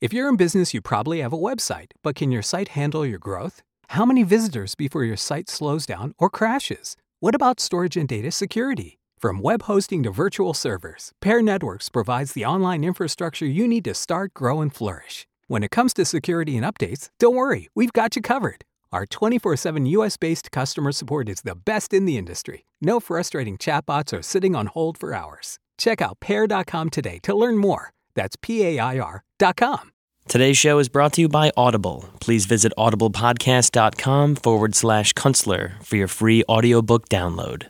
If you're in business, you probably have a website, but can your site handle your growth? How many visitors before your site slows down or crashes? What about storage and data security? From web hosting to virtual servers, Pair Networks provides the online infrastructure you need to start, grow, and flourish. When it comes to security and updates, don't worry, we've got you covered. Our 24/7 US-based customer support is the best in the industry. No frustrating chatbots or sitting on hold for hours. Check out Pair.com today to learn more. That's PAIR.com. Today's show is brought to you by Audible. Please visit audiblepodcast.com/Kunstler for your free audiobook download.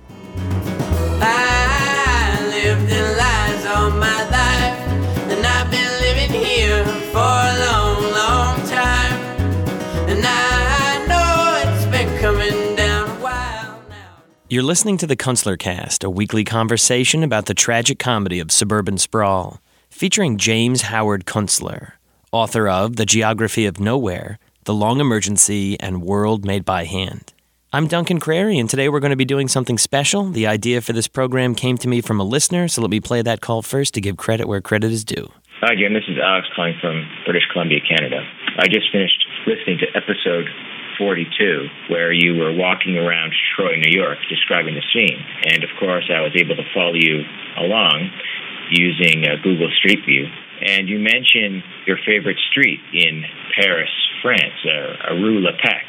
I lived in lies all my life, and I've been living here for a long, long time. And I know it's been coming down a while now. You're listening to the Kunstler Cast, a weekly conversation about the tragic comedy of suburban sprawl, featuring James Howard Kunstler, author of The Geography of Nowhere, The Long Emergency, and World Made by Hand. I'm Duncan Crary, and today we're going to be doing something special. The idea for this program came to me from a listener, so let me play that call first to give credit where credit is due. Hi, Jim. This is Alex calling from British Columbia, Canada. I just finished listening to episode 42, where you were walking around Troy, New York, describing the scene. And, of course, I was able to follow you along using Google Street View. And you mentioned your favorite street in Paris, France, Rue Le Pec.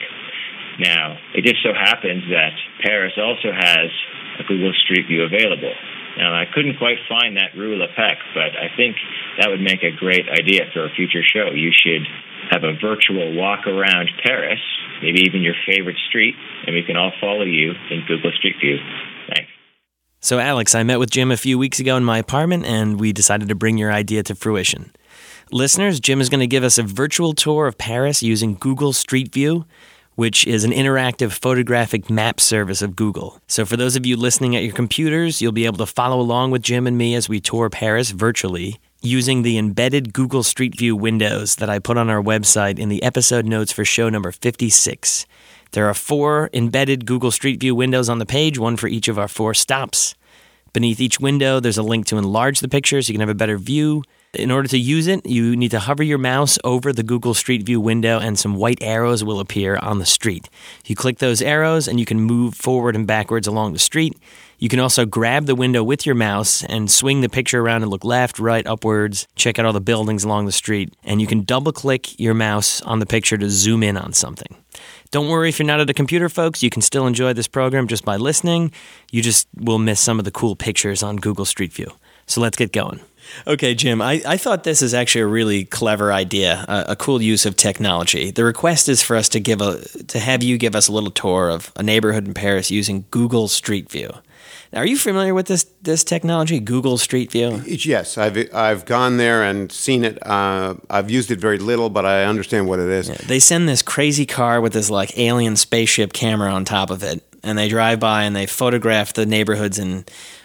Now, it just so happens that Paris also has a Google Street View available. Now, I couldn't quite find that Rue Le Pec, but I think that would make a great idea for a future show. You should have a virtual walk around Paris, maybe even your favorite street, and we can all follow you in Google Street View. Thanks. So, Alex, I met with Jim a few weeks ago in my apartment, and we decided to bring your idea to fruition. Listeners, Jim is going to give us a virtual tour of Paris using Google Street View, which is an interactive photographic map service of Google. So for those of you listening at your computers, you'll be able to follow along with Jim and me as we tour Paris virtually using the embedded Google Street View windows that I put on our website in the episode notes for show number 56. There are 4 embedded Google Street View windows on the page, one for each of our 4 stops. Beneath each window, there's a link to enlarge the picture so you can have a better view. In order to use it, you need to hover your mouse over the Google Street View window and some white arrows will appear on the street. You click those arrows and you can move forward and backwards along the street. You can also grab the window with your mouse and swing the picture around and look left, right, upwards, check out all the buildings along the street, and you can double-click your mouse on the picture to zoom in on something. Don't worry if you're not at a computer, folks. You can still enjoy this program just by listening. You just will miss some of the cool pictures on Google Street View. So let's get going. Okay, Jim, I thought this is actually a really clever idea, a cool use of technology. The request is for us to have you give us a little tour of a neighborhood in Paris using Google Street View. Now, are you familiar with this technology, Google Street View? Yes, I've gone there and seen it. I've used it very little, but I understand what it is. Yeah, they send this crazy car with this like alien spaceship camera on top of it, and they drive by and they photograph the neighborhoods in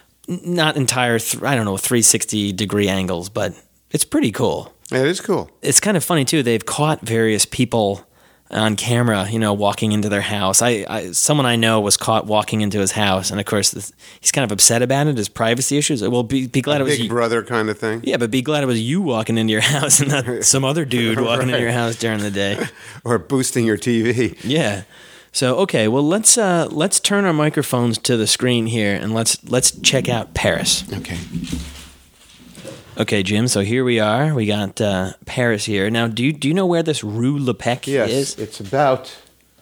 not entire, 360-degree angles, but it's pretty cool. Yeah, it is cool. It's kind of funny, too. They've caught various people on camera, walking into their house. Someone I know was caught walking into his house, and of course, he's kind of upset about it, his privacy issues. Well, be glad it was Big Brother kind of thing. Yeah, but be glad it was you walking into your house and not some other dude walking into your house during the day. Or boosting your TV. Yeah. So, okay, well, let's turn our microphones to the screen here, and let's check out Paris. Okay. Okay, Jim, so here we are. We got Paris here. Now, do you know where this Rue Le Pec is? Yes, it's about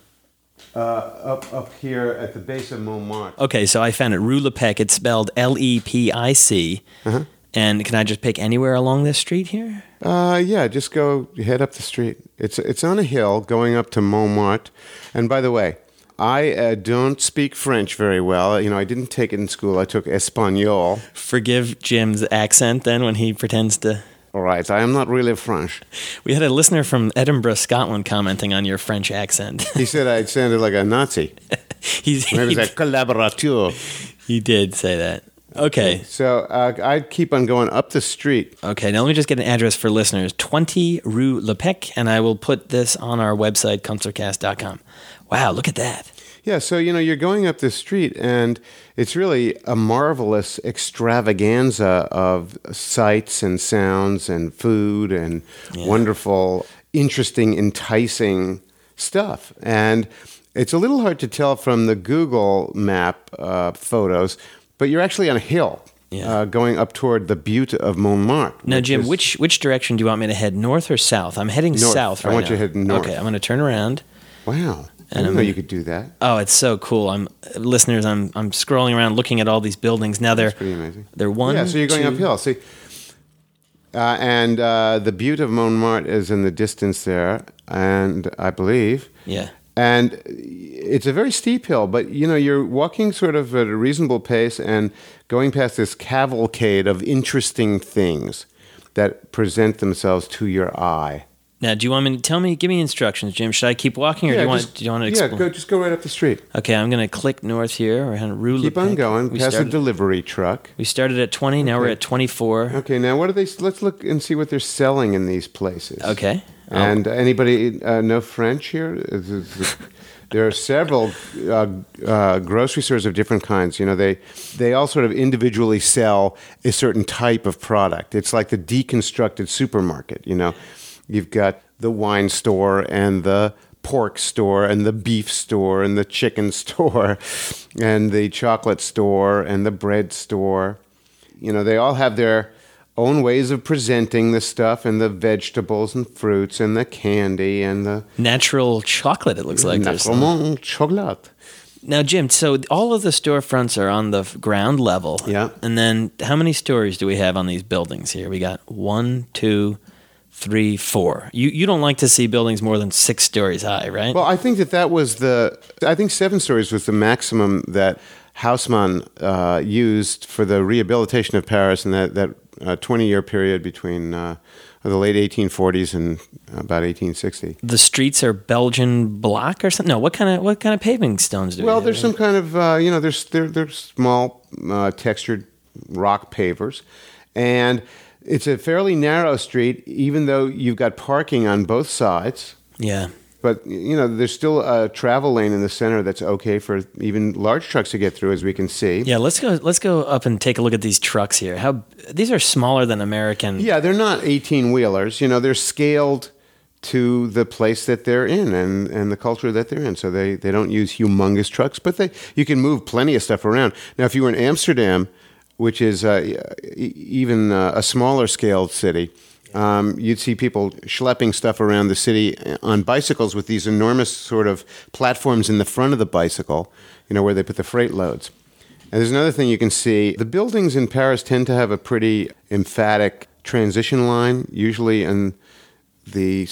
up here at the base of Montmartre. Okay, so I found it. Rue Le Pec. It's spelled Lepic. Uh-huh. And can I just pick anywhere along this street here? Yeah, just head up the street. It's on a hill going up to Montmartre. And by the way, I don't speak French very well. I didn't take it in school. I took Espanol. Forgive Jim's accent then when he pretends to... All right, I am not really French. We had a listener from Edinburgh, Scotland, commenting on your French accent. He said I sounded like a Nazi. Maybe it's a collaborateur. He did say that. Okay. So I'd keep on going up the street. Okay, now let me just get an address for listeners. 20 Rue Le Pec, and I will put this on our website, kunstlercast.com. Wow, look at that. Yeah, so you're going up this street, and it's really a marvelous extravaganza of sights and sounds and food and wonderful, interesting, enticing stuff. And it's a little hard to tell from the Google map photos, but you're actually on a hill. Going up toward the butte of Montmartre. Now, Jim, which direction do you want me to head, north or south? I'm heading south right now. I want you to head north. Okay, I'm going to turn around. Wow. I didn't know you could do that. Oh, it's so cool. Listeners, I'm scrolling around looking at all these buildings. Now That's pretty amazing. They're one, yeah, so you're going two, uphill. See, and the butte of Montmartre is in the distance there, and I believe. Yeah. And it's a very steep hill, but you're walking sort of at a reasonable pace and going past this cavalcade of interesting things that present themselves to your eye. Now, do you want me to give me instructions, Jim? Should I keep walking, or do you want to explain? Yeah, just go right up the street. Okay, I'm going to click north here. We're on Rue Keep on going, past a delivery truck. We started at 20, now we're at 24. Okay, now let's look and see what they're selling in these places. Okay. And anybody know French here? There are several grocery stores of different kinds. They all sort of individually sell a certain type of product. It's like the deconstructed supermarket. You've got the wine store and the pork store and the beef store and the chicken store and the chocolate store and the bread store. They all have their own ways of presenting the stuff and the vegetables and fruits and the candy and the natural chocolate. It looks like natural chocolate. Now, Jim, so all of the storefronts are on the ground level. Yeah. And then how many stories do we have on these buildings here? We got 1, 2, 3, 4. You don't like to see buildings more than 6 stories high, right? Well, I think I think 7 stories was the maximum that Haussmann used for the rehabilitation of Paris in that 20-year period between the late 1840s and about 1860. The streets are Belgian block or something? No, what kind of paving stones do we have? There's some kind of there's small textured rock pavers, and it's a fairly narrow street, even though you've got parking on both sides. Yeah. But, there's still a travel lane in the center that's okay for even large trucks to get through, as we can see. Yeah, let's go up and take a look at these trucks here. These are smaller than American. Yeah, they're not 18-wheelers. They're scaled to the place that they're in and the culture that they're in. So they don't use humongous trucks, but you can move plenty of stuff around. Now, if you were in Amsterdam, which is even a smaller scaled city, you'd see people schlepping stuff around the city on bicycles with these enormous sort of platforms in the front of the bicycle, where they put the freight loads. And there's another thing you can see. The buildings in Paris tend to have a pretty emphatic transition line, usually in the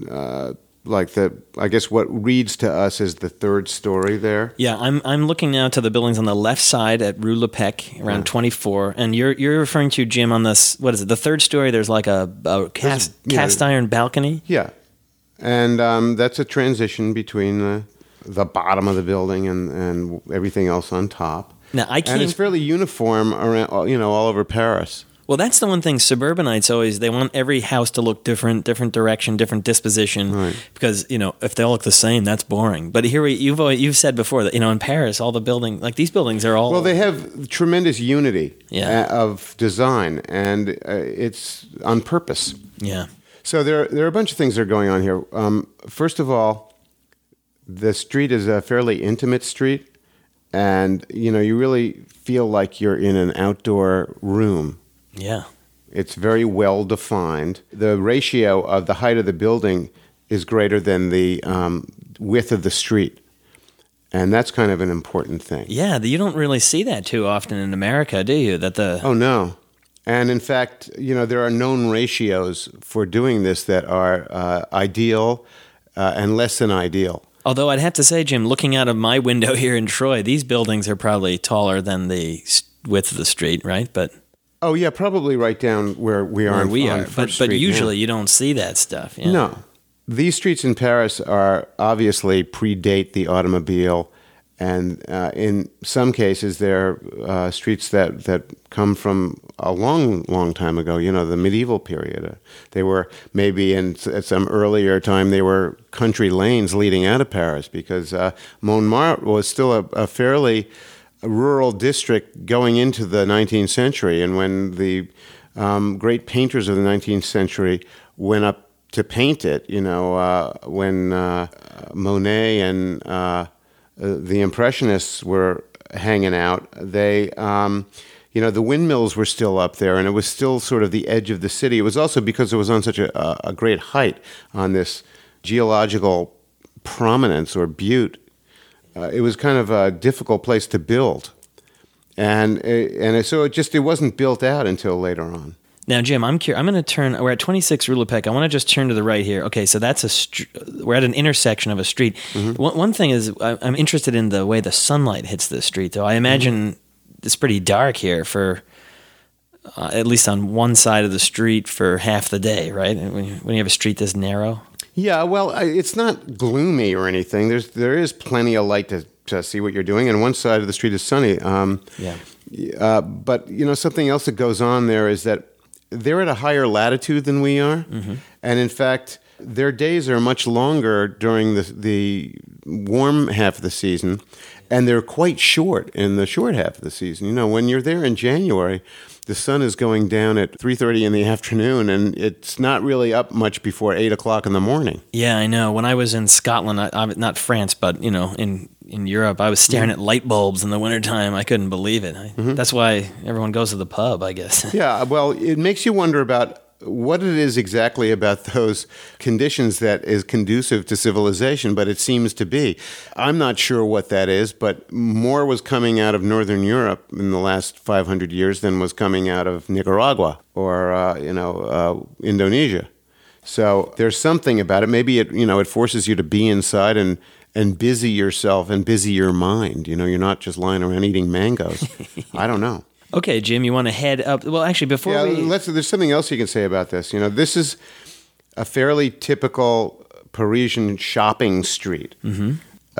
I guess what reads to us as the 3rd story there. Yeah, I'm looking now to the buildings on the left side at Rue Lepec, around 24, and you're referring to, Jim, on this, what is it, the 3rd story, there's like a cast iron balcony? Yeah, and that's a transition between the bottom of the building and everything else on top. Now, and it's fairly uniform around, all over Paris. Well, that's the one thing suburbanites they want every house to look different direction, different disposition, right. Because, if they all look the same, that's boring. But here you've said before that, in Paris, all the buildings, like these buildings are all... Well, they have tremendous unity of design, and it's on purpose. Yeah. So there are a bunch of things that are going on here. First of all, the street is a fairly intimate street, and, you really feel like you're in an outdoor room. Yeah. It's very well defined. The ratio of the height of the building is greater than the width of the street. And that's kind of an important thing. Yeah, you don't really see that too often in America, do you? Oh, no. And in fact, there are known ratios for doing this that are ideal and less than ideal. Although I'd have to say, Jim, looking out of my window here in Troy, these buildings are probably taller than the width of the street, right? But... Oh, yeah, probably right down where we are. But usually you don't see that stuff. Yeah. No. These streets in Paris are obviously predate the automobile, And in some cases, they're streets that come from a long, long time ago, the medieval period. They were maybe at some earlier time, they were country lanes leading out of Paris, because Montmartre was still a fairly rural district going into the 19th century. And when the great painters of the 19th century went up to paint it, when Monet and the Impressionists were hanging out, they, the windmills were still up there, and it was still sort of the edge of the city. It was also because it was on such a great height on this geological prominence or butte. It was kind of a difficult place to build. And so it wasn't built out until later on. Now, Jim, I'm curious. I'm going to turn. We're at 26 Rue Lepec. I want to just turn to the right here. Okay, so that's we're at an intersection of a street. Mm-hmm. One thing is, I'm interested in the way the sunlight hits this street, though. I imagine it's pretty dark here for at least on one side of the street for half the day, right? When you have a street this narrow. Yeah, well, it's not gloomy or anything. There is plenty of light to see what you're doing, and one side of the street is sunny. But something else that goes on there is that they're at a higher latitude than we are, and in fact, their days are much longer during the warm half of the season, and they're quite short in the short half of the season. When you're there in January, the sun is going down at 3:30 in the afternoon, and it's not really up much before 8 o'clock in the morning. Yeah, I know. When I was in Scotland, not France, but in Europe, I was staring at light bulbs in the wintertime. I couldn't believe it. That's why everyone goes to the pub, I guess. Yeah, well, it makes you wonder about what it is exactly about those conditions that is conducive to civilization, but it seems to be. I'm not sure what that is, but more was coming out of Northern Europe in the last 500 years than was coming out of Nicaragua or, Indonesia. So there's something about it. Maybe it forces you to be inside and busy yourself and busy your mind. You're not just lying around eating mangoes. I don't know. Okay, Jim, you want to head up? Well, actually, before there's something else you can say about this. This is a fairly typical Parisian shopping street. Mm-hmm.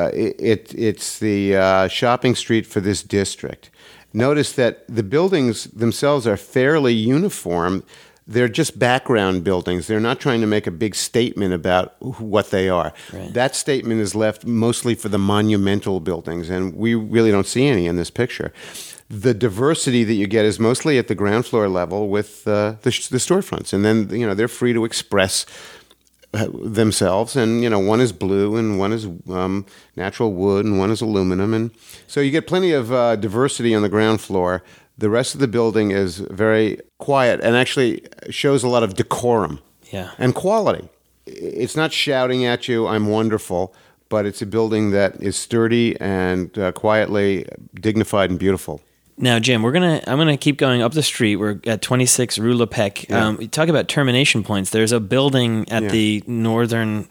It's the shopping street for this district. Notice that the buildings themselves are fairly uniform. They're just background buildings. They're not trying to make a big statement about what they are. Right. That statement is left mostly for the monumental buildings, and we really don't see any in this picture. The diversity that you get is mostly at the ground floor level with the storefronts, and then they're free to express themselves. And one is blue, and one is natural wood, and one is aluminum, and so you get plenty of diversity on the ground floor. The rest of the building is very quiet and actually shows a lot of decorum and quality. It's not shouting at you, "I'm wonderful," but it's a building that is sturdy and quietly dignified and beautiful. Now, Jim, I'm gonna keep going up the street. We're at 26 Rue Lepec. Yeah. You talk about termination points. There's a building at the northern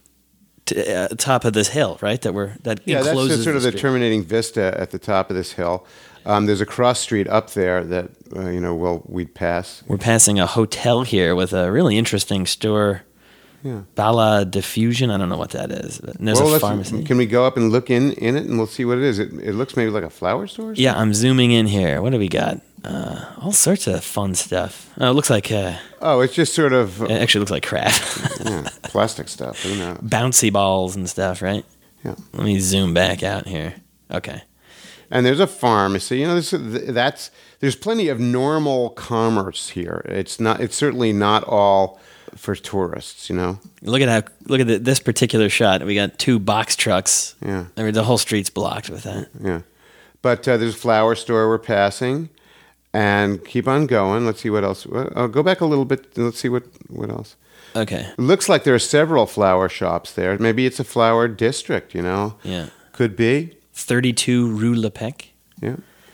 top of this hill, right? That encloses that's sort of the terminating vista at the top of this hill. There's a cross street up there that we'd pass. We're passing a hotel here with a really interesting store. Yeah. Bala Diffusion. I don't know what that is. And there's a pharmacy. Can we go up and look in it, and we'll see what it is? It looks maybe like a flower store or something? Yeah, I'm zooming in here. What do we got? All sorts of fun stuff. Oh, it looks like... it's just sort of... It actually looks like crap. Plastic stuff. Who knows? Bouncy balls and stuff, right? Yeah. Let me zoom back out here. Okay. And there's a pharmacy. There's plenty of normal commerce here. It's certainly not all for tourists. Look at this particular shot. We got 2 box trucks. Yeah. I mean, the whole street's blocked with that. Yeah. But there's a flower store we're passing, and keep on going. Let's see what else. I'll go back a little bit. And let's see what else. Okay. It looks like there are several flower shops there. Maybe it's a flower district. Yeah. Could be. 32 Rue Lepec. Yeah.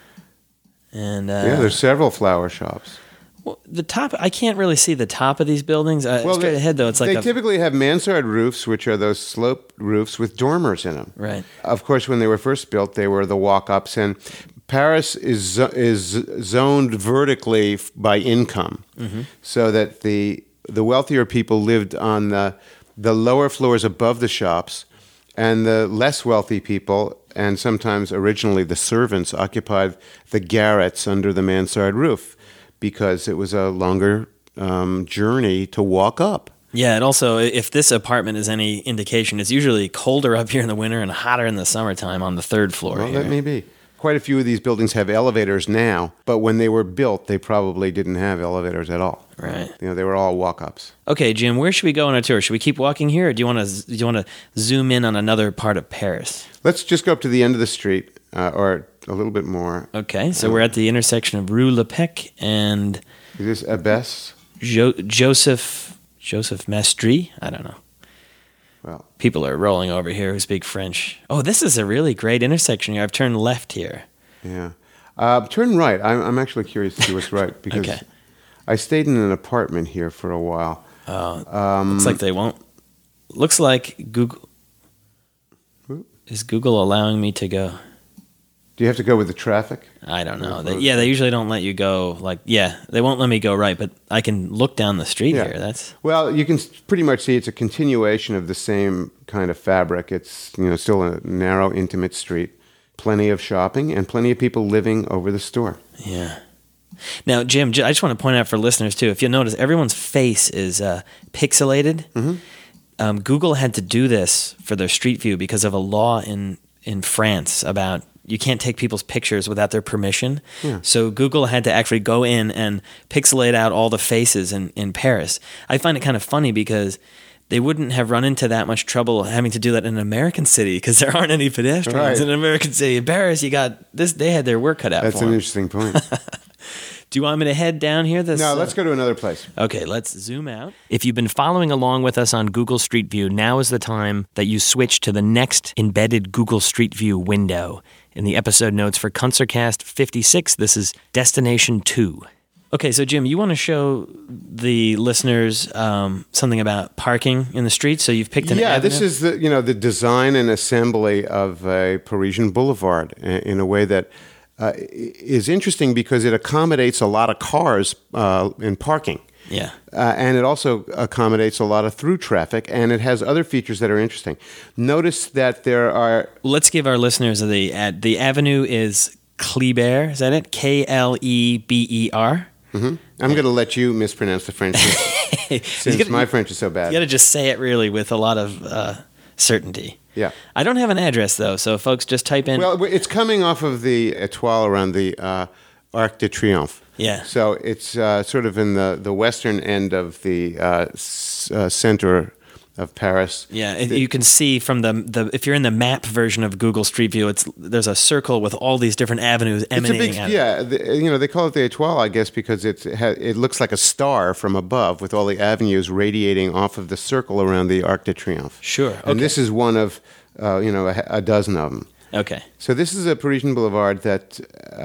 And there's several flower shops. Well, the top, I can't really see the top of these buildings. Straight ahead, though, it's like they typically have mansard roofs, which are those sloped roofs with dormers in them. Right. Of course, when they were first built, they were the walk-ups, and Paris is zoned vertically by income, so that the wealthier people lived on the lower floors above the shops, and the less wealthy people and sometimes originally the servants occupied the garrets under the mansard roof because it was a longer journey to walk up. Yeah, and also, if this apartment is any indication, it's usually colder up here in the winter and hotter in the summertime on the third floor. Well, here. that may be. Quite a few of these buildings have elevators now, but when they were built, they probably didn't have elevators at all. Right. They were all walk-ups. Okay, Jim, where should we go on our tour? Should we keep walking here, or do you want to zoom in on another part of Paris? Let's just go up to the end of the street, or a little bit more. Okay, so we're at the intersection of Rue Lepec and Is this Abbesse? Joseph Maistre? I don't know. Well, People are rolling over here who speak French. Oh, this is a really great intersection here. I've turned left here. yeah. Turn right. I'm actually curious to see what's right because Okay. I stayed in an apartment here for a while. Looks like they won't. Looks like Google. Is Google allowing me to go? Do you have to go with the traffic? I don't know. They usually don't let you go. They won't let me go right, but I can look down the street Yeah. here. That's Well, you can pretty much see it's a continuation of the same kind of fabric. It's still a narrow, intimate street, plenty of shopping, and plenty of people living over the store. yeah. Now, Jim, I just want to point out for listeners too. If you'll notice, everyone's face is pixelated. Mm-hmm. Google had to do this for their Street View because of a law in France about you can't take people's pictures without their permission. Yeah. So Google had to actually go in and pixelate out all the faces in Paris. I find it kind of funny because they wouldn't have run into that much trouble having to do that in an American city because there aren't any pedestrians Right. in an American city. In Paris, you got this. They had their work cut out That's for an them. interesting point. Do you want me to head down here? No, let's go to another place. Okay, let's zoom out. If you've been following along with us on Google Street View, now is the time that you switch to the next embedded Google Street View window. In the episode notes for Kunstlercast 56, this is Destination 2. Okay, so Jim, you want to show the listeners something about parking in the street? So you've picked an avenue? This is the design and assembly of a Parisian boulevard in a way that is interesting because it accommodates a lot of cars in parking. Yeah. And it also accommodates a lot of through traffic, and it has other features that are interesting. Notice that there are... Let's give our listeners the avenue is Kleber. Is that it? Kleber. I'm going to let you mispronounce the French since my French is so bad. You got to just say it really with a lot of certainty. Yeah. I don't have an address, though, so folks just type in... Well, it's coming off of the étoile around the Arc de Triomphe. Yeah. So it's sort of in the western end of the center of Paris. Yeah, you can see from the if you're in the map version of Google Street View, there's a circle with all these different avenues emanating out of it. Yeah. They call it the étoile, I guess, because it looks like a star from above with all the avenues radiating off of the circle around the Arc de Triomphe. Sure. Okay. And this is one of a dozen of them. Okay. So this is a Parisian boulevard that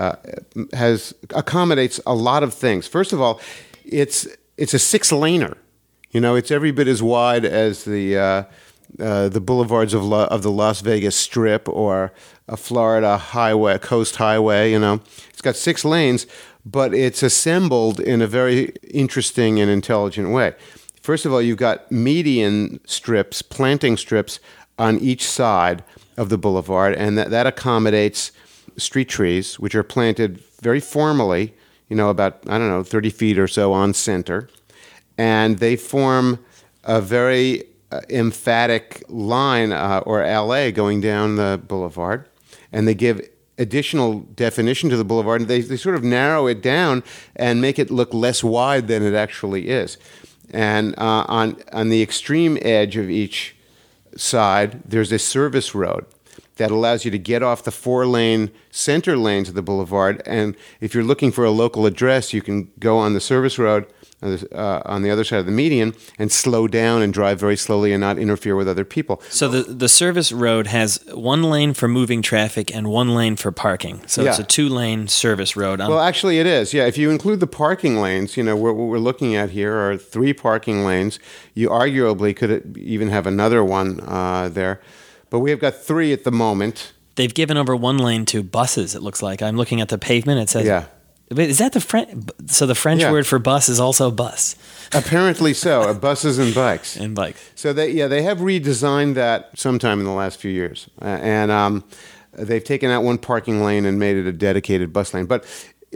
accommodates a lot of things. First of all, it's a 6-laner. It's every bit as wide as the boulevards of the Las Vegas Strip or a Florida coast highway. It's got 6 lanes, but it's assembled in a very interesting and intelligent way. First of all, you've got median strips, planting strips on each side of the boulevard, and that accommodates street trees, which are planted very formally, about 30 feet or so on center. And they form a very emphatic line or alley going down the boulevard. And they give additional definition to the boulevard. And they sort of narrow it down and make it look less wide than it actually is. And on the extreme edge of each side, there's a service road that allows you to get off the 4-lane center lanes of the boulevard. And if you're looking for a local address, you can go on the service road on the other side of the median and slow down and drive very slowly and not interfere with other people. So the service road has 1 lane for moving traffic and 1 lane for parking. So it's a 2-lane service road. Well, actually it is. Yeah, if you include the parking lanes, what we're looking at here are 3 parking lanes. You arguably could even have another one there. But we have got 3 at the moment. They've given over 1 lane to buses, it looks like. I'm looking at the pavement. It says... Yeah. Wait, is that the French? So the French word for bus is also bus. Apparently so. Buses and bikes. And bikes. So they have redesigned that sometime in the last few years, and they've taken out one parking lane and made it a dedicated bus lane. But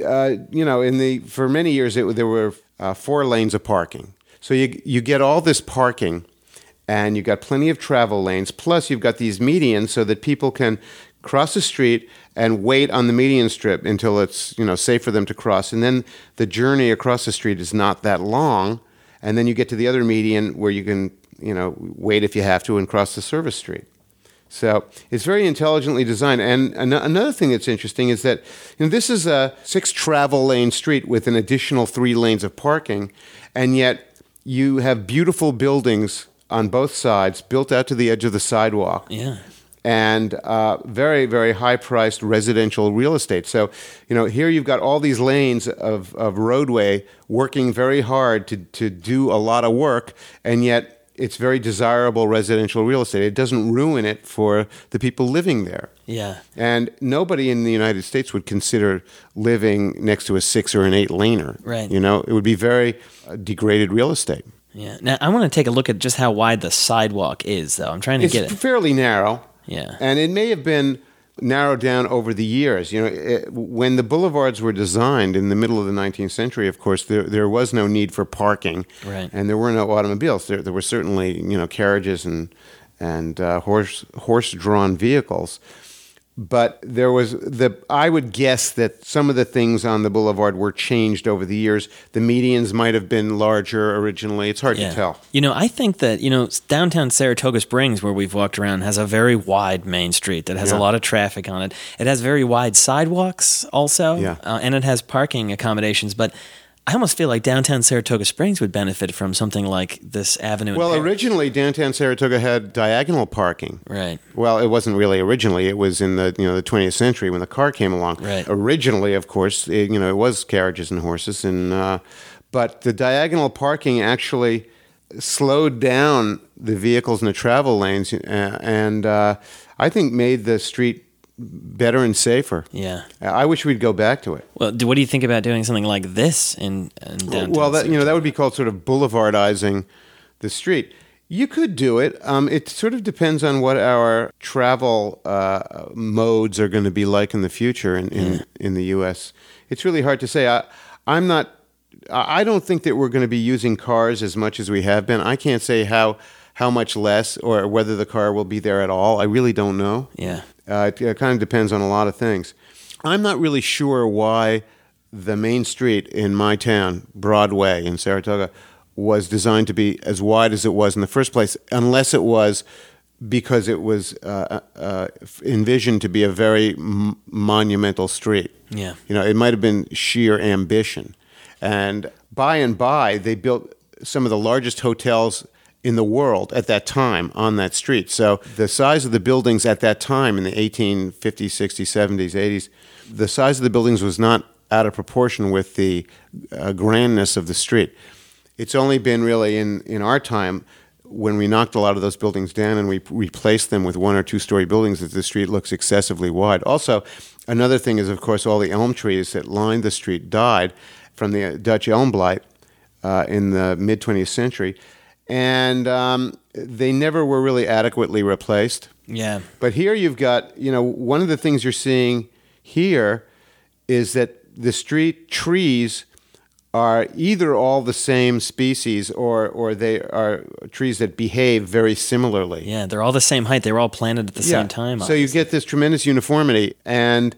for many years there were 4 lanes of parking. So you get all this parking, and you've got plenty of travel lanes. Plus, you've got these medians so that people can cross the street and wait on the median strip until it's safe for them to cross. And then the journey across the street is not that long. And then you get to the other median where you can wait if you have to and cross the service street. So it's very intelligently designed. And another thing that's interesting is that this is a 6 travel lane street with an additional 3 lanes of parking, and yet you have beautiful buildings on both sides built out to the edge of the sidewalk. Yeah. And very, very high-priced residential real estate. So, here you've got all these lanes of roadway working very hard to do a lot of work, and yet it's very desirable residential real estate. It doesn't ruin it for the people living there. Yeah. And nobody in the United States would consider living next to a 6 or an 8 laner. Right. It would be very degraded real estate. Yeah. Now, I want to take a look at just how wide the sidewalk is, though. I'm trying to get it. It's fairly narrow. Yeah. And it may have been narrowed down over the years. When the boulevards were designed in the middle of the 19th century, of course, there was no need for parking. Right. And there were no automobiles. There were certainly, carriages and horse-drawn vehicles. But there was I would guess that some of the things on the boulevard were changed over the years. The medians might have been larger originally. It's hard to tell. I think that, downtown Saratoga Springs, where we've walked around, has a very wide main street that has a lot of traffic on it. It has very wide sidewalks also, and it has parking accommodations. But I almost feel like downtown Saratoga Springs would benefit from something like this avenue. Well, originally downtown Saratoga had diagonal parking. Right. Well, it wasn't really originally. It was in the 20th century when the car came along. Right. Originally, of course, it was carriages and horses, but the diagonal parking actually slowed down the vehicles in the travel lanes, and I think made the street better and safer. Yeah. I wish we'd go back to it. Well, what do you think about doing something like this in downtown? Well, that would be called sort of boulevardizing the street. You could do it. It sort of depends on what our travel modes are going to be like in the future in the U.S. It's really hard to say. I don't think that we're going to be using cars as much as we have been. I can't say how much less or whether the car will be there at all. I really don't know. Yeah. It kind of depends on a lot of things. I'm not really sure why the main street in my town, Broadway in Saratoga, was designed to be as wide as it was in the first place, unless it was because it was envisioned to be a very monumental street. Yeah. It might have been sheer ambition. And by, they built some of the largest hotels in the world at that time on that street. So the size of the buildings at that time in the 1850s, 60s, 70s, 80s, the size of the buildings was not out of proportion with the grandness of the street. It's only been really in our time when we knocked a lot of those buildings down and we replaced them with 1 or 2 story buildings that the street looks excessively wide. Also, another thing is, of course, all the elm trees that lined the street died from the Dutch elm blight in the mid-20th century. And they never were really adequately replaced. Yeah. But here you've got, one of the things you're seeing here is that the street trees are either all the same species or they are trees that behave very similarly. Yeah, they're all the same height. They were all planted at the same time. So you get this tremendous uniformity. And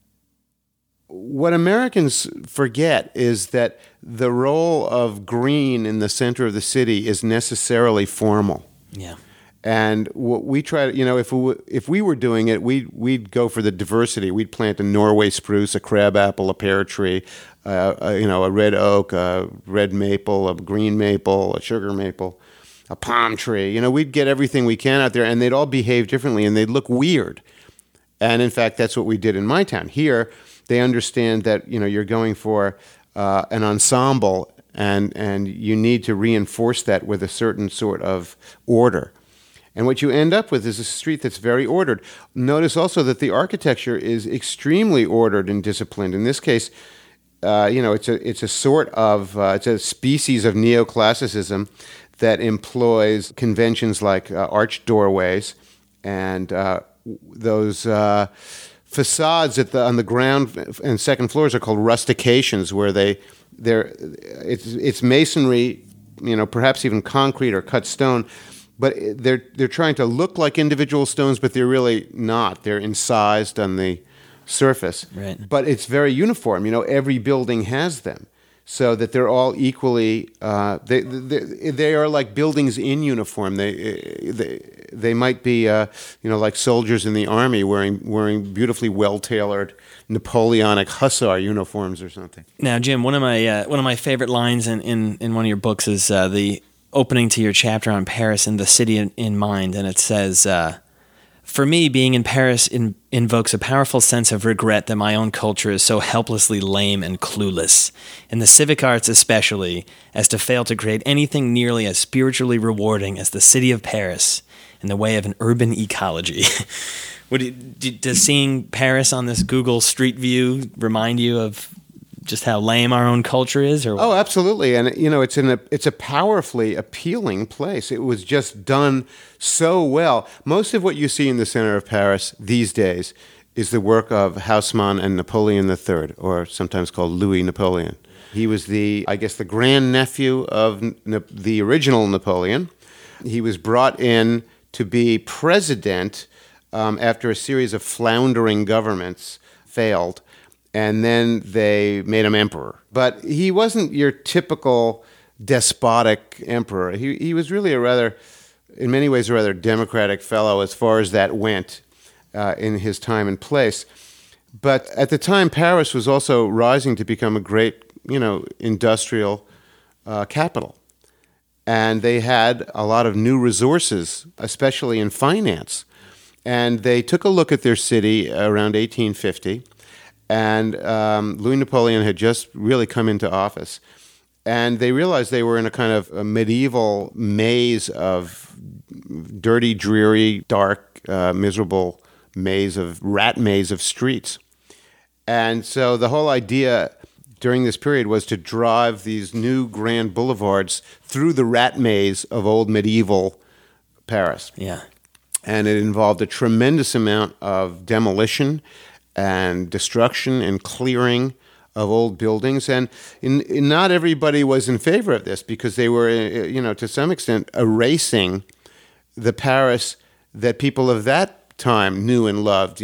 what Americans forget is that the role of green in the center of the city is necessarily formal. Yeah. And what we try to, if we were doing it, we'd go for the diversity. We'd plant a Norway spruce, a crabapple, a pear tree, a red oak, a red maple, a green maple, a sugar maple, a palm tree. We'd get everything we can out there, and they'd all behave differently, and they'd look weird. And in fact, that's what we did in my town. Here, they understand that you're going for an ensemble, and you need to reinforce that with a certain sort of order. And what you end up with is a street that's very ordered. Notice also that the architecture is extremely ordered and disciplined. In this case, it's a sort of it's a species of neoclassicism that employs conventions like arched doorways and those facades on the ground and second floors are called rustications, where it's masonry, perhaps even concrete or cut stone, but they're trying to look like individual stones, but they're really not. They're incised on the surface. Right. But it's very uniform. Every building has them, so that they're all equally. They are like buildings in uniform. They might be like soldiers in the army wearing beautifully well-tailored Napoleonic hussar uniforms or something. Now, Jim, one of my favorite lines in one of your books is the opening to your chapter on Paris and the city in mind, and it says, "For me, being in Paris invokes a powerful sense of regret that my own culture is so helplessly lame and clueless, in the civic arts especially, as to fail to create anything nearly as spiritually rewarding as the city of Paris in the way of an urban ecology." Does seeing Paris on this Google Street View remind you of just how lame our own culture is? Or Oh, absolutely. And it's a powerfully appealing place. It was just done so well. Most of what you see in the center of Paris these days is the work of Haussmann and Napoleon III, or sometimes called Louis Napoleon. He was the grandnephew of the original Napoleon. He was brought in to be president after a series of floundering governments failed. And then they made him emperor. But he wasn't your typical despotic emperor. He was really in many ways, a rather democratic fellow as far as that went in his time and place. But at the time, Paris was also rising to become a great, industrial capital. And they had a lot of new resources, especially in finance. And they took a look at their city around 1850. And Louis Napoleon had just really come into office. And they realized they were in a kind of a medieval maze of dirty, dreary, dark, miserable rat maze of streets. And so the whole idea during this period was to drive these new grand boulevards through the rat maze of old medieval Paris. Yeah. And it involved a tremendous amount of demolition and destruction and clearing of old buildings. And not everybody was in favor of this, because they were, to some extent, erasing the Paris that people of that time knew and loved,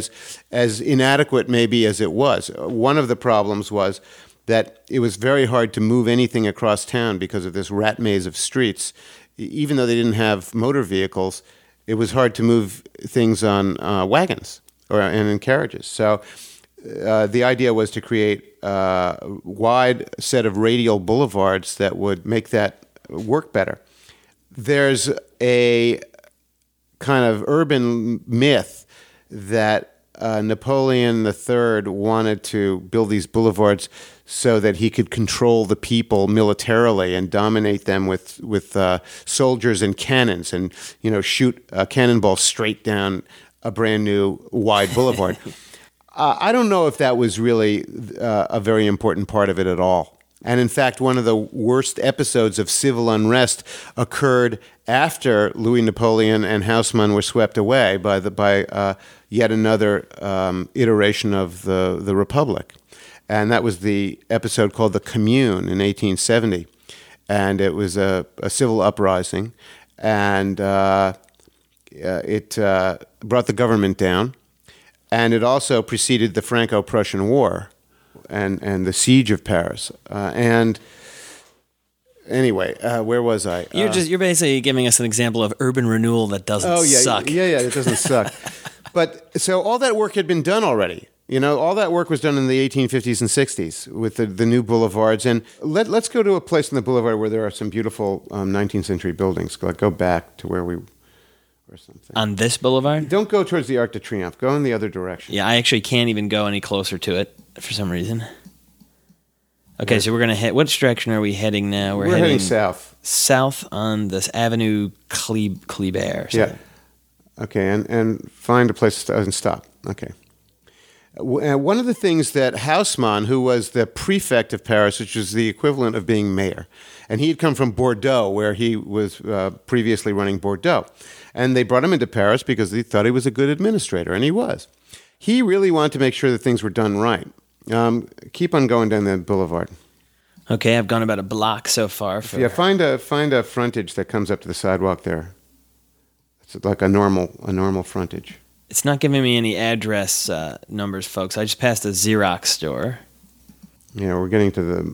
as inadequate maybe as it was. One of the problems was that it was very hard to move anything across town because of this rat maze of streets. Even though they didn't have motor vehicles, it was hard to move things on wagons and in carriages. So the idea was to create a wide set of radial boulevards that would make that work better. There's a kind of urban myth that Napoleon III wanted to build these boulevards so that he could control the people militarily and dominate them with soldiers and cannons, and shoot a cannonball straight down a brand new wide boulevard. I don't know if that was really a very important part of it at all. And in fact, one of the worst episodes of civil unrest occurred after Louis Napoleon and Haussmann were swept away by yet another iteration of the Republic. And that was the episode called the Commune in 1870. And it was a civil uprising. And it brought the government down. And it also preceded the Franco-Prussian War and the siege of Paris. And anyway, where was I? You're basically giving us an example of urban renewal that doesn't suck. Yeah, it doesn't suck. But so all that work had been done already. All that work was done in the 1850s and 60s with the new boulevards. And let's go to a place in the boulevard where there are some beautiful 19th century buildings. Go back to where we or something. On this boulevard? Don't go towards the Arc de Triomphe. Go in the other direction. Yeah, I actually can't even go any closer to it for some reason. Okay, so we're going to head... Which direction are we heading now? We're heading south. South on this Avenue Kléber. Yeah. Okay, and find a place and stop. Okay. One of the things that Haussmann, who was the prefect of Paris, which is the equivalent of being mayor, and he had come from Bordeaux, where he was previously running Bordeaux, and they brought him into Paris because they thought he was a good administrator, and he was. He really wanted to make sure that things were done right. Keep on going down the boulevard. Okay, I've gone about a block so far. Find a frontage that comes up to the sidewalk there. It's like a normal frontage. It's not giving me any address numbers, folks. I just passed a Xerox store. Yeah, we're getting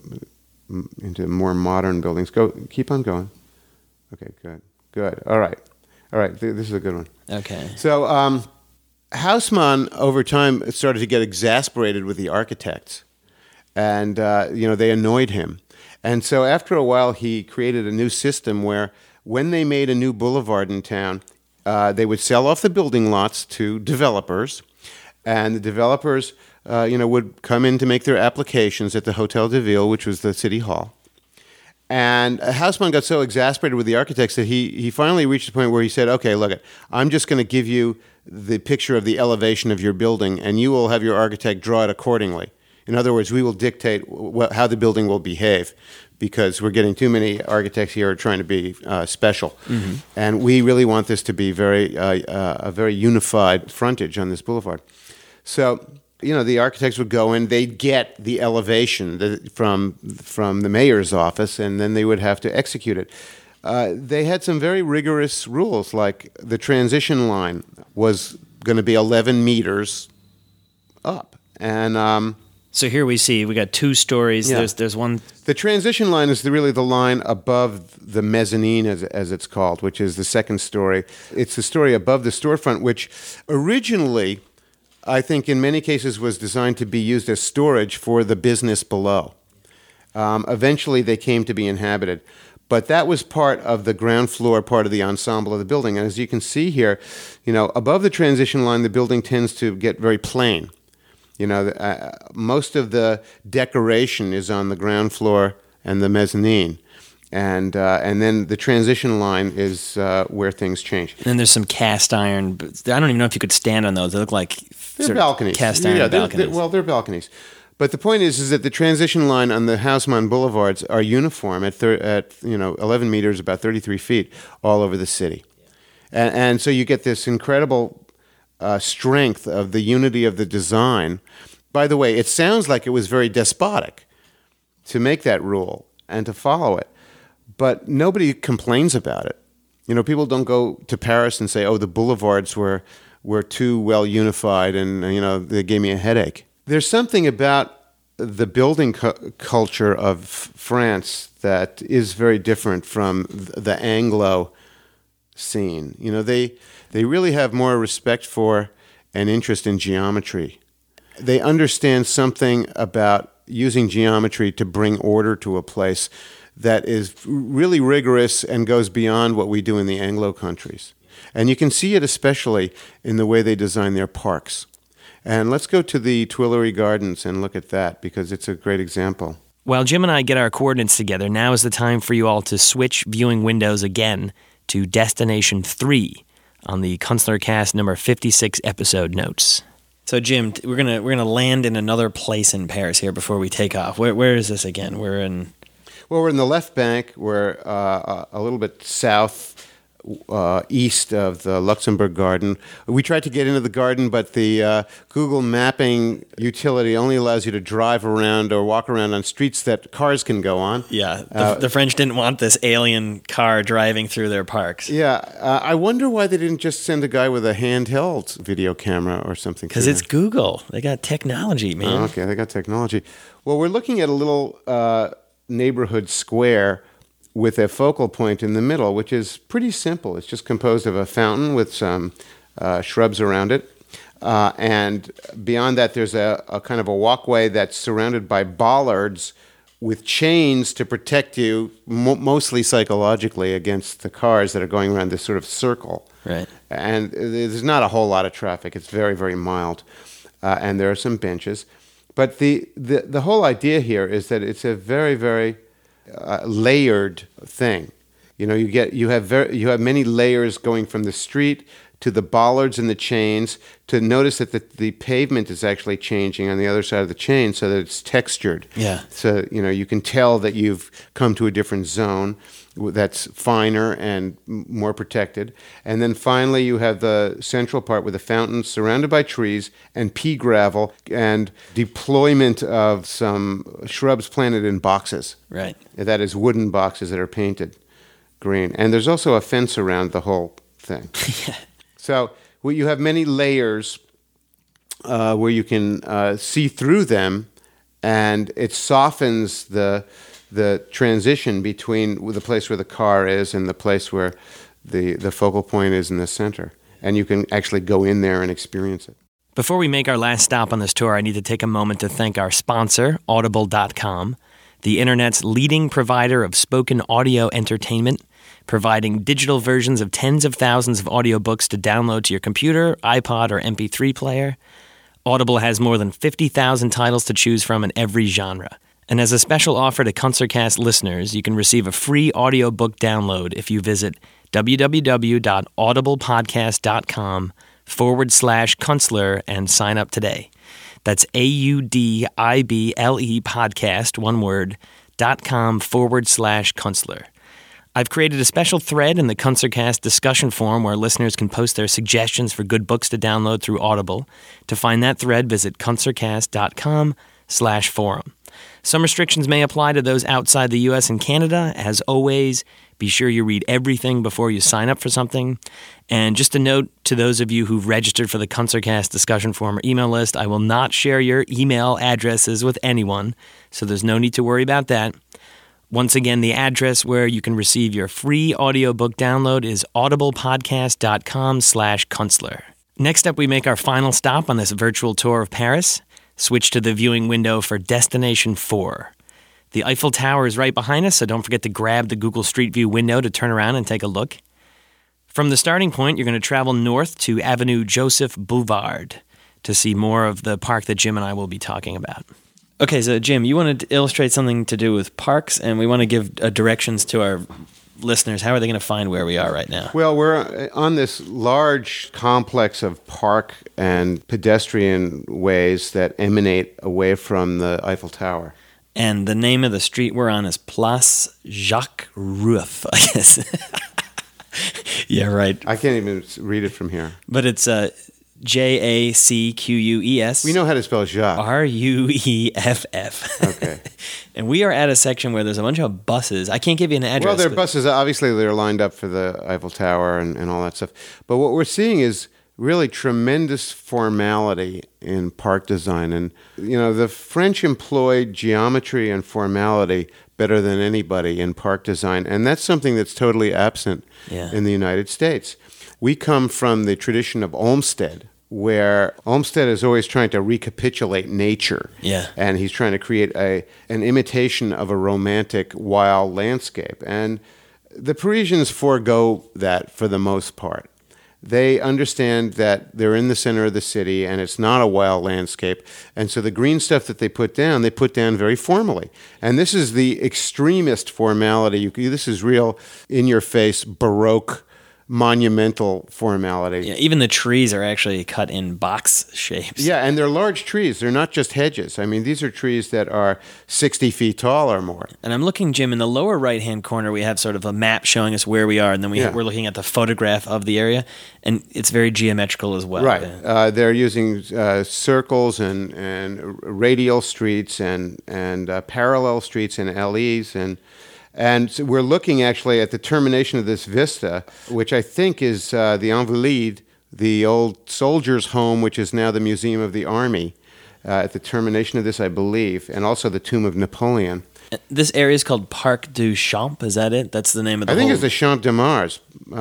into more modern buildings. Keep on going. Okay, good. All right. This is a good one. Okay. So Haussmann, over time, started to get exasperated with the architects, and they annoyed him. And so after a while, he created a new system where when they made a new boulevard in town, they would sell off the building lots to developers, and the developers, would come in to make their applications at the Hotel de Ville, which was the city hall. And Haussmann got so exasperated with the architects that he finally reached the point where he said, okay, look, I'm just going to give you the picture of the elevation of your building, and you will have your architect draw it accordingly. In other words, we will dictate how the building will behave, because we're getting too many architects here trying to be special. Mm-hmm. And we really want this to be a very unified frontage on this boulevard. So, the architects would go in, they'd get the elevation from the mayor's office, and then they would have to execute it. They had some very rigorous rules, like the transition line was going to be 11 meters up. And so here we got two stories. Yeah. There's one. The transition line is really the line above the mezzanine, as it's called, which is the second story. It's the story above the storefront, which originally, I think in many cases, was designed to be used as storage for the business below. Eventually, they came to be inhabited. But that was part of the ground floor, part of the ensemble of the building. And as you can see here, above the transition line, the building tends to get very plain. Most of the decoration is on the ground floor and the mezzanine, and then the transition line is where things change. And then there's some cast iron. But I don't even know if you could stand on those. They look like they're balconies. Cast iron balconies. They're balconies. But the point is that the transition line on the Haussmann boulevards are uniform at 11 meters, about 33 feet, all over the city, and so you get this incredible strength of the unity of the design. By the way, it sounds like it was very despotic to make that rule and to follow it, but nobody complains about it. People don't go to Paris and say, "Oh, the boulevards were too well unified, and they gave me a headache." There's something about the building culture of France that is very different from the Anglo scene. They really have more respect for and interest in geometry. They understand something about using geometry to bring order to a place that is really rigorous and goes beyond what we do in the Anglo countries. And you can see it especially in the way they design their parks. And let's go to the Tuileries Gardens and look at that, because it's a great example. While Jim and I get our coordinates together, now is the time for you all to switch viewing windows again to Destination 3 on the Kunstler Cast number 56 episode notes. So Jim, we're gonna land in another place in Paris here before we take off. Where is this again? We're in the left bank. We're a little bit south east of the Luxembourg Garden. We tried to get into the garden, but the Google Mapping utility only allows you to drive around or walk around on streets that cars can go on. Yeah, the French didn't want this alien car driving through their parks. Yeah, I wonder why they didn't just send a guy with a handheld video camera or something. Because it's Google. They got technology, man. Oh, okay, they got technology. Well, we're looking at a little neighborhood square with a focal point in the middle, which is pretty simple. It's just composed of a fountain with some shrubs around it. And beyond that, there's a kind of a walkway that's surrounded by bollards with chains to protect you, mostly psychologically, against the cars that are going around this sort of circle. Right. And there's not a whole lot of traffic. It's very, very mild. And there are some benches. But the whole idea here is that it's a very, very layered thing. You know, you have many layers going from the street to the bollards and the chains, to notice that the pavement is actually changing on the other side of the chain so that it's textured. Yeah. So, you know, you can tell that you've come to a different zone that's finer and more protected. And then finally you have the central part with the fountains surrounded by trees and pea gravel and deployment of some shrubs planted in boxes. Right. That is, wooden boxes that are painted green. And there's also a fence around the whole thing. Yeah. So you have many layers where you can see through them, and it softens the transition between the place where the car is and the place where the focal point is in the center. And you can actually go in there and experience it. Before we make our last stop on this tour, I need to take a moment to thank our sponsor, Audible.com, the internet's leading provider of spoken audio entertainment, providing digital versions of tens of thousands of audiobooks to download to your computer, iPod, or MP3 player. Audible has more than 50,000 titles to choose from in every genre. And as a special offer to Concertcast listeners, you can receive a free audiobook download if you visit www.audiblepodcast.com/Kunstler and sign up today. That's AUDIBLE podcast, one word, .com/Kunstler. I've created a special thread in the Concertcast discussion forum where listeners can post their suggestions for good books to download through Audible. To find that thread, visit Concertcast.com/forum. Some restrictions may apply to those outside the U.S. and Canada. As always, be sure you read everything before you sign up for something. And just a note to those of you who've registered for the Concertcast discussion forum or email list, I will not share your email addresses with anyone, so there's no need to worry about that. Once again, the address where you can receive your free audiobook download is audiblepodcast.com/Kunstler. Next up, we make our final stop on this virtual tour of Paris. Switch to the viewing window for Destination 4. The Eiffel Tower is right behind us, so don't forget to grab the Google Street View window to turn around and take a look. From the starting point, you're going to travel north to Avenue Joseph Bouvard to see more of the park that Jim and I will be talking about. Okay, so Jim, you wanted to illustrate something to do with parks, and we want to give directions to our listeners. How are they going to find where we are right now? Well, we're on this large complex of park and pedestrian ways that emanate away from the Eiffel Tower. And the name of the street we're on is Place Jacques Rueff, I guess. Yeah, right. I can't even read it from here. But it's Jacques. We know how to spell Jacques. Rueff. Okay. And we are at a section where there's a bunch of buses. I can't give you an address. Well, there are buses. Obviously, they're lined up for the Eiffel Tower and all that stuff. But what we're seeing is really tremendous formality in park design. And, you know, the French employed geometry and formality better than anybody in park design. And that's something that's totally absent in the United States. We come from the tradition of Olmsted, where Olmsted is always trying to recapitulate nature. Yeah. And he's trying to create an imitation of a romantic, wild landscape. And the Parisians forego that for the most part. They understand that they're in the center of the city and it's not a wild landscape. And so the green stuff that they put down very formally. And this is the extremist formality. This is real in-your-face Baroque monumental formality. Yeah, even the trees are actually cut in box shapes. Yeah, and they're large trees. They're not just hedges. I mean, these are trees that are 60 feet tall or more. And I'm looking, Jim, in the lower right-hand corner, we have sort of a map showing us where we are, and then we're looking at the photograph of the area, and it's very geometrical as well. Right. They're using circles and radial streets and parallel streets and alleys and so we're looking actually at the termination of this vista, which I think is the Invalides, the old soldiers' home, which is now the Museum of the Army, at the termination of this, I believe, and also the tomb of Napoleon. This area is called Parc du Champ, is that it? That's the name of the I think it's the Champ de Mars,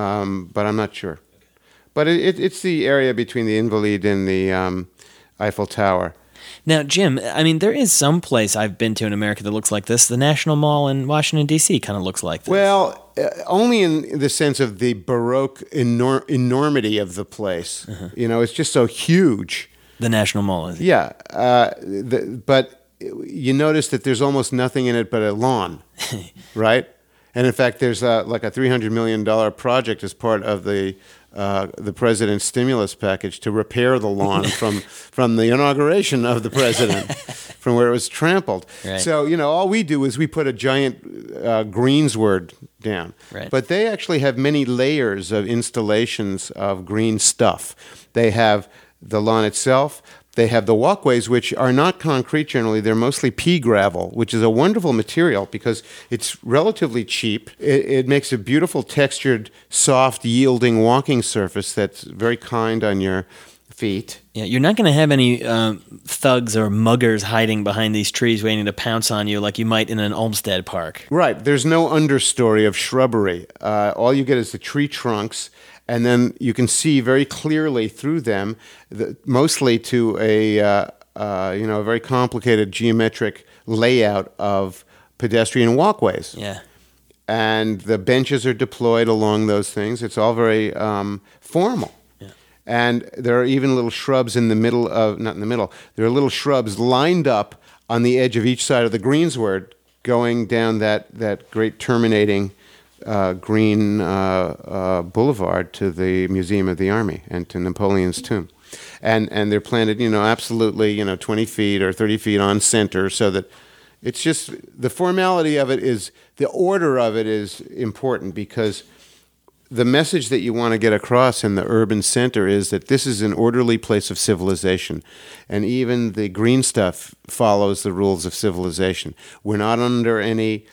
but I'm not sure. But it's the area between the Invalides and the Eiffel Tower. Now, Jim, I mean, there is some place I've been to in America that looks like this. The National Mall in Washington, D.C. kind of looks like this. Well, only in the sense of the Baroque enormity of the place. Uh-huh. You know, it's just so huge. The National Mall is. Yeah. But you notice that there's almost nothing in it but a lawn, right? And in fact, there's like a $300 million project as part of the president's stimulus package to repair the lawn from the inauguration of the president, from where it was trampled. Right. So, all we do is we put a giant greensward down. Right. But they actually have many layers of installations of green stuff. They have the lawn itself. They have the walkways, which are not concrete generally. They're mostly pea gravel, which is a wonderful material because it's relatively cheap. It makes a beautiful textured, soft, yielding walking surface that's very kind on your feet. Yeah, you're not going to have any thugs or muggers hiding behind these trees waiting to pounce on you like you might in an Olmsted park. Right. There's no understory of shrubbery. All you get is the tree trunks, and then you can see very clearly through them, mostly to a very complicated geometric layout of pedestrian walkways. Yeah. And the benches are deployed along those things. It's all very formal. Yeah. And there are even little shrubs in the middle of, not in the middle, there are little shrubs lined up on the edge of each side of the greensward going down that great terminating green boulevard to the Museum of the Army and to Napoleon's tomb. And they're planted, absolutely, 20 feet or 30 feet on center, so that it's just, the formality of it is, the order of it is important, because the message that you want to get across in the urban center is that this is an orderly place of civilization. And even the green stuff follows the rules of civilization. We're not under any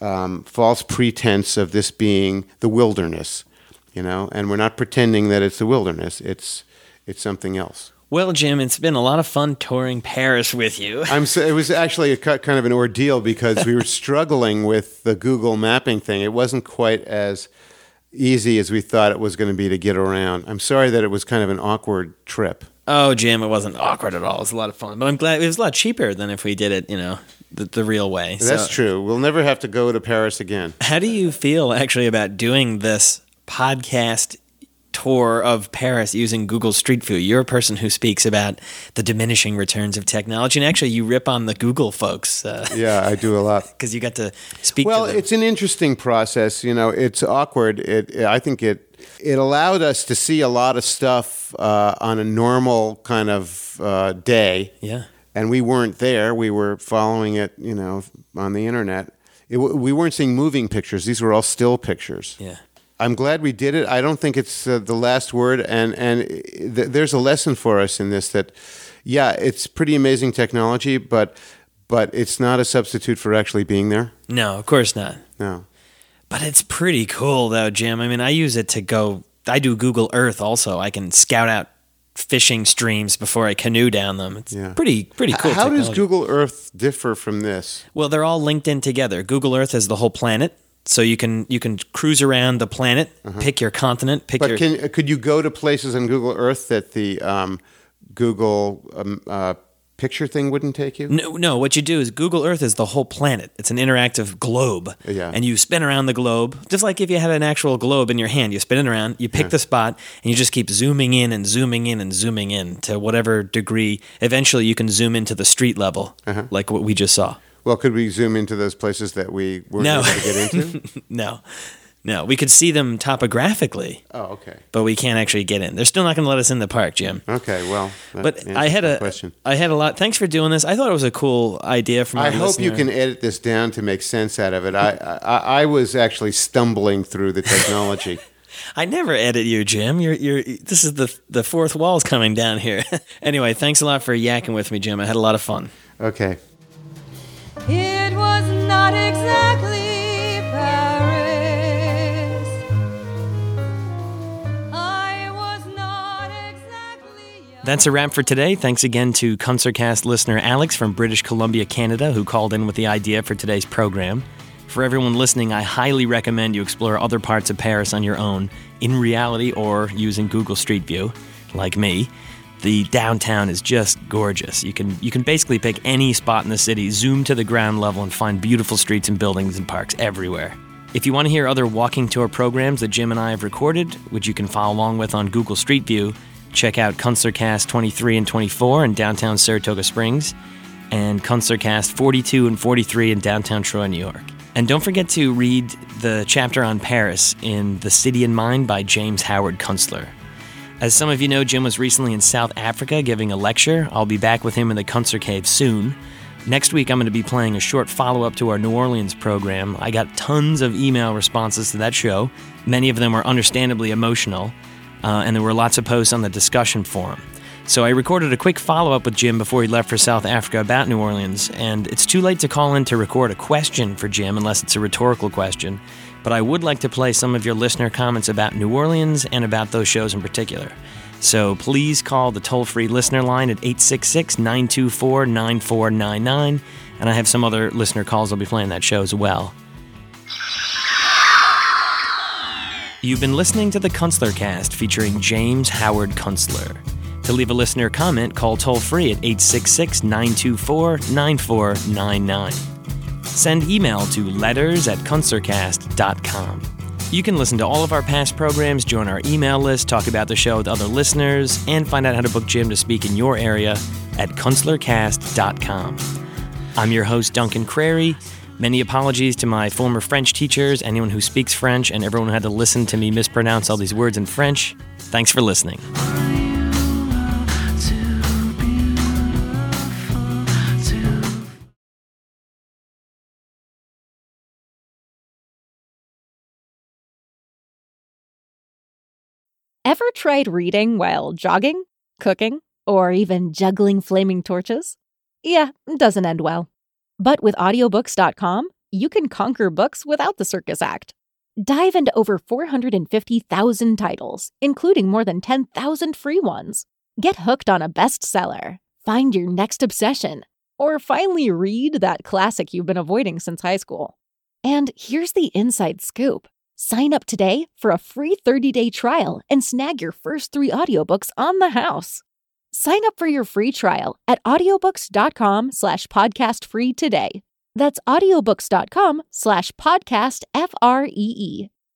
false pretense of this being the wilderness, and we're not pretending that it's the wilderness. It's something else. Well, Jim, it's been a lot of fun touring Paris with you. It was actually kind of an ordeal because we were struggling with the Google mapping thing. It wasn't quite as easy as we thought it was going to be to get around. I'm sorry that it was kind of an awkward trip. Oh, Jim, it wasn't awkward at all. It was a lot of fun. But I'm glad it was a lot cheaper than if we did it, the real way. That's true. We'll never have to go to Paris again. How do you feel actually about doing this podcast tour of Paris using Google Street View? You're a person who speaks about the diminishing returns of technology, and actually you rip on the Google folks. Yeah, I do a lot. Because you got to speak to them. Well, it's an interesting process. It's awkward. I think it allowed us to see a lot of stuff on a normal kind of day. Yeah. And we weren't there. We were following it, on the internet. We weren't seeing moving pictures. These were all still pictures. Yeah. I'm glad we did it. I don't think it's the last word. And there's a lesson for us in this that, yeah, it's pretty amazing technology, but it's not a substitute for actually being there. No, of course not. No. But it's pretty cool, though, Jim. I mean, I use it to go. I do Google Earth also. I can scout out fishing streams before I canoe down them. It's pretty cool. How technology. does Google Earth differ from this? Well, they're all linked in together. Google Earth is the whole planet, so you can cruise around the planet, pick your continent, But could you go to places on Google Earth that the Google picture thing wouldn't take you? No. What you do is Google Earth is the whole planet. It's an interactive globe, and you spin around the globe just like if you had an actual globe in your hand. You spin it around, you pick the spot, and you just keep zooming in and zooming in and zooming in to whatever degree. Eventually, you can zoom into the street level, like what we just saw. Well, could we zoom into those places that we weren't able to get into? No. We could see them topographically. Oh, okay. But we can't actually get in. They're still not going to let us in the park, Jim. Okay, well, but I had a lot. Thanks for doing this. I thought it was a cool idea from our listener. I hope you can edit this down to make sense out of it. I was actually stumbling through the technology. I never edit you, Jim. This is the fourth wall's coming down here. Anyway, thanks a lot for yakking with me, Jim. I had a lot of fun. Okay. It was not exactly Paris. I was not exactly. That's a wrap for today. Thanks again to Concertcast listener Alex from British Columbia, Canada, who called in with the idea for today's program. For everyone listening, I highly recommend you explore other parts of Paris on your own, in reality or using Google Street View, like me. The downtown is just gorgeous. You can basically pick any spot in the city, zoom to the ground level, and find beautiful streets and buildings and parks everywhere. If you want to hear other walking tour programs that Jim and I have recorded, which you can follow along with on Google Street View, check out Concertcast 23 and 24 in downtown Saratoga Springs, and Concertcast 42 and 43 in downtown Troy, New York. And don't forget to read the chapter on Paris in The City in Mind by James Howard Kunstler. As some of you know, Jim was recently in South Africa giving a lecture. I'll be back with him in the Kunstler Cave soon. Next week, I'm going to be playing a short follow-up to our New Orleans program. I got tons of email responses to that show. Many of them were understandably emotional, and there were lots of posts on the discussion forum. So I recorded a quick follow-up with Jim before he left for South Africa about New Orleans, and it's too late to call in to record a question for Jim unless it's a rhetorical question, but I would like to play some of your listener comments about New Orleans and about those shows in particular. So please call the toll-free listener line at 866-924-9499, and I have some other listener calls I'll be playing that show as well. You've been listening to the Kunstler Cast featuring James Howard Kunstler. To leave a listener comment, call toll-free at 866-924-9499. Send email to letters@kunstlercast.com. You can listen to all of our past programs, join our email list, talk about the show with other listeners, and find out how to book Jim to speak in your area at kunstlercast.com. I'm your host, Duncan Crary. Many apologies to my former French teachers, anyone who speaks French, and everyone who had to listen to me mispronounce all these words in French. Thanks for listening. Ever tried reading while jogging, cooking, or even juggling flaming torches? Yeah, it doesn't end well. But with audiobooks.com, you can conquer books without the circus act. Dive into over 450,000 titles, including more than 10,000 free ones. Get hooked on a bestseller, find your next obsession, or finally read that classic you've been avoiding since high school. And here's the inside scoop. Sign up today for a free 30-day trial and snag your first 3 audiobooks on the house. Sign up for your free trial at audiobooks.com/podcastfree today. That's audiobooks.com/podcastfree.